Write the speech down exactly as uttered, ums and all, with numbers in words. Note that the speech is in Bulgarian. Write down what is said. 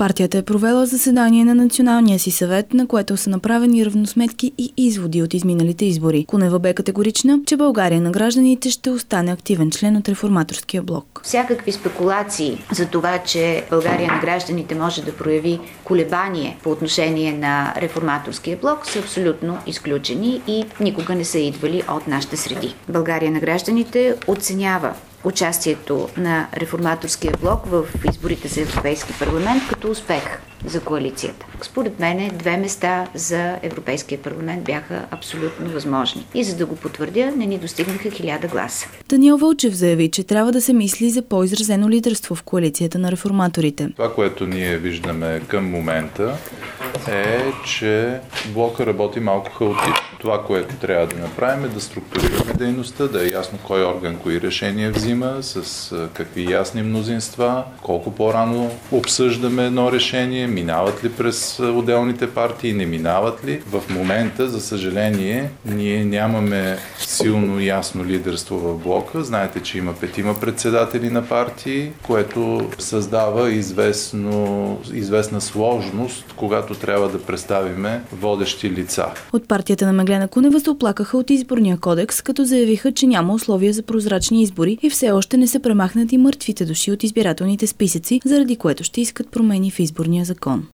Партията е провела заседание на националния си съвет, на което са направени равносметки и изводи от изминалите избори. Кунева бе категорична, че България на гражданите ще остане активен член от Реформаторския блок. Всякакви спекулации за това, че България на гражданите може да прояви колебание по отношение на Реформаторския блок, са абсолютно изключени и никога не са идвали от нашите среди. България на гражданите оценява участието на Реформаторския блок в изборите за Европейски парламент като успех за коалицията. Според мен две места за Европейския парламент бяха абсолютно възможни. И за да го потвърдя, не ни достигнаха хиляда гласа. Даниел Вълчев заяви, че трябва да се мисли за по-изразено лидерство в коалицията на реформаторите. Това, което ние виждаме към момента, е, че блока работи малко хаотично. Това, което трябва да направим, е да структурираме дейността, да е ясно кой орган кои решения взима, с какви ясни мнозинства, колко по-рано обсъждаме едно решение, минават ли през отделните партии, не минават ли. В момента, за съжаление, ние нямаме силно ясно лидерство в блока. Знаете, че има петима председатели на партии, което създава известно, известна сложност, когато трябва да представиме водещи лица. От партията на Меглена Кунева се оплакаха от изборния кодекс, като заявиха, че няма условия за прозрачни избори и все още не са премахнати мъртвите души от избирателните списъци, заради което ще искат промени в изборния закон.